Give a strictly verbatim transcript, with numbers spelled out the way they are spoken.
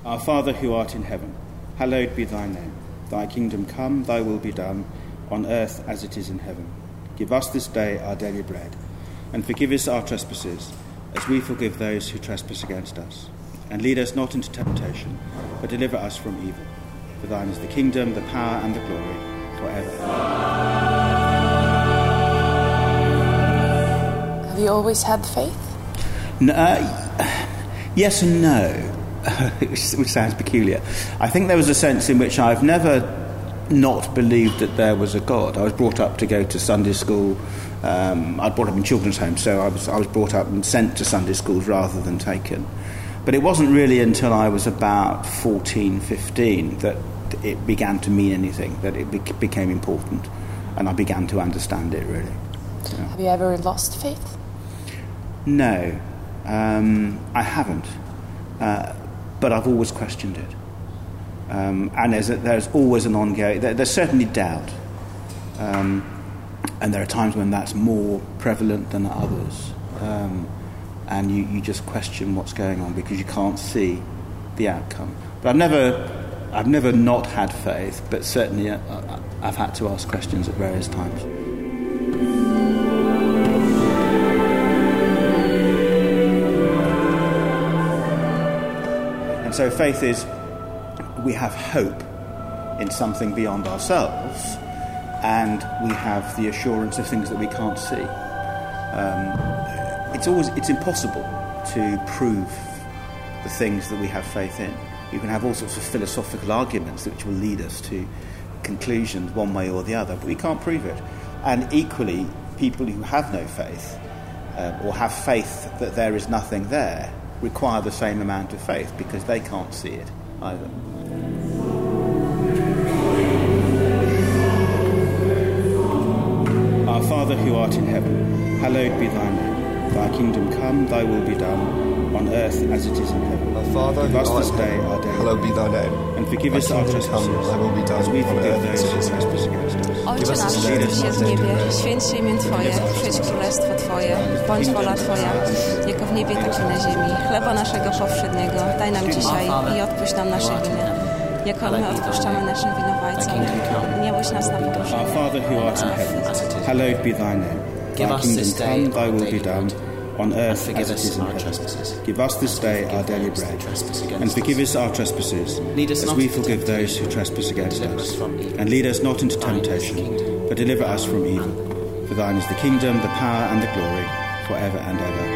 Our Father who art in heaven, hallowed be thy name. Thy kingdom come, thy will be done, on earth as it is in heaven. Give us this day our daily bread, and forgive us our trespasses, as we forgive those who trespass against us. And lead us not into temptation, but deliver us from evil. For thine is the kingdom, the power, and the glory, forever. Have you always had faith? No, uh, yes and no, which, which sounds peculiar. I think there was a sense in which I've never not believed that there was a God. I was brought up to go to Sunday school. Um, I was brought up in children's homes, so I was I was brought up and sent to Sunday schools rather than taken. But it wasn't really until I was about fourteen, fifteen that it began to mean anything, that it be- became important, and I began to understand it, really. So. Have you ever lost faith? No, um, I haven't. Uh, but I've always questioned it. Um, and there's, a, there's always an ongoing... There, there's certainly doubt. Um, and there are times when that's more prevalent than others. Um, and you, you just question what's going on because you can't see the outcome. But I've never... I've never not had faith, but certainly uh, I've had to ask questions at various times. And so faith is, we have hope in something beyond ourselves, and we have the assurance of things that we can't see. Um, it's always it's impossible to prove the things that we have faith in. You can have all sorts of philosophical arguments which will lead us to conclusions one way or the other, but we can't prove it. And equally, people who have no faith, uh, or have faith that there is nothing there, require the same amount of faith because they can't see it either. Our Father who art in heaven, hallowed be thy name. Thy kingdom come, thy will be done, on earth as it is in heaven. Our Father who art in heaven, our daily hallowed be thy name. And forgive us our trespasses, thy will be done, as we on forgive earth those as who it is in trespass heaven. against us. Ojcze nasz, któryś jest w niebie, święć się imię Twoje, przyjdź królestwo Twoje, bądź wola Twoja, jako w niebie, tak i na ziemi. Chleba naszego powszedniego daj nam dzisiaj i odpuść nam nasze winy, jako my odpuszczamy naszym winowajcom. Nie wódź nas na pokuszenie. Our Father who art in heaven, hallowed be thy name. Thy kingdom come, thy will be done, on earth as it is in heaven. Give us this day our daily bread, and forgive us our trespasses, as we forgive those who trespass against us. And lead us not into temptation, but deliver us from evil. For thine is the kingdom, the power, and the glory, forever and ever.